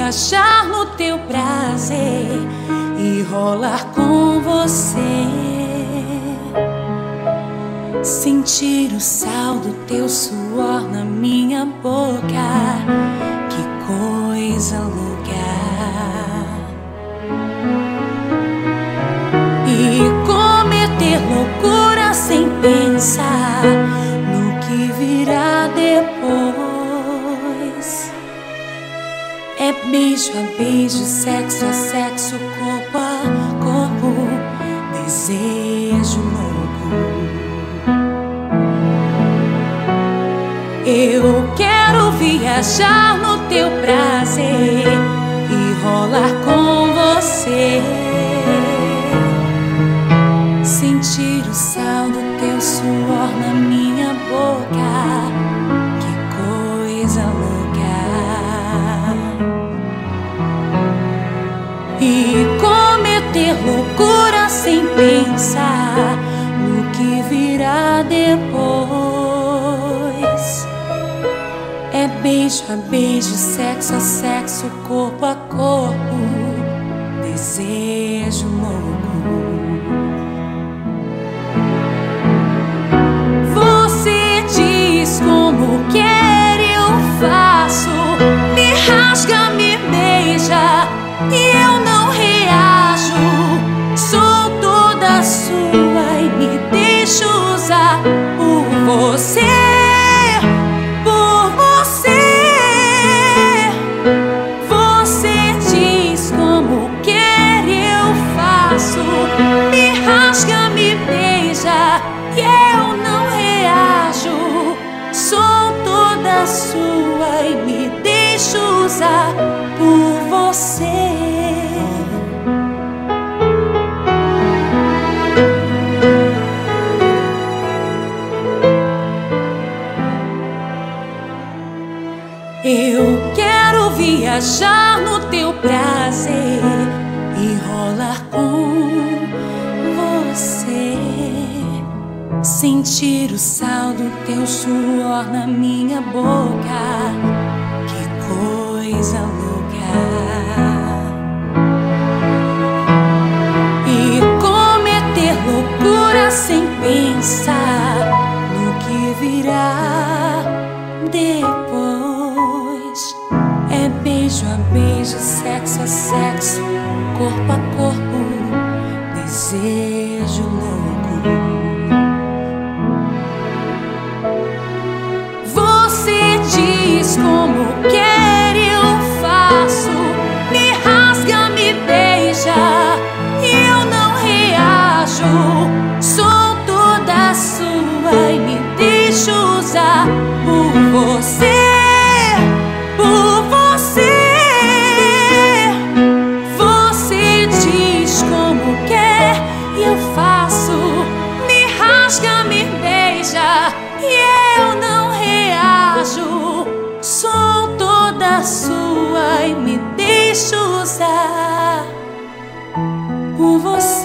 viajar no teu prazer e rolar com você, sentir o sal do teu suor na minha boca, que coisa louca. E cometer loucura sem pensar no que virá depois. É beijo a beijo, sexo a sexo, corpo a corpo, desejo louco. Eu quero viajar no teu prazer e rolar com você, sentir o sal do teu suor na minha boca, que coisa louca. E cometer loucura sem pensar no que virá depois. É beijo a beijo, sexo a sexo, corpo a corpo, desejo louco. Você diz como quer, eu faço, me rasga, me beija e eu não reajo. Sou toda sua e me deixo usar por você. Me rasga, me beija e eu não reajo. Sou toda sua e me deixo usar por você. Eu quero viajar no teu prazer e rolar com você, sentir o sal do teu suor na minha boca, que coisa louca. E cometer loucura sem pensar no que virá depois. É beijo a beijo, sexo a sexo, corpo a corpo, desejo louco. Você diz como quer, eu faço, me rasga, me beija e eu não reajo. Sou toda sua e me deixo usar por você. Sou toda sua e me deixo usar por você.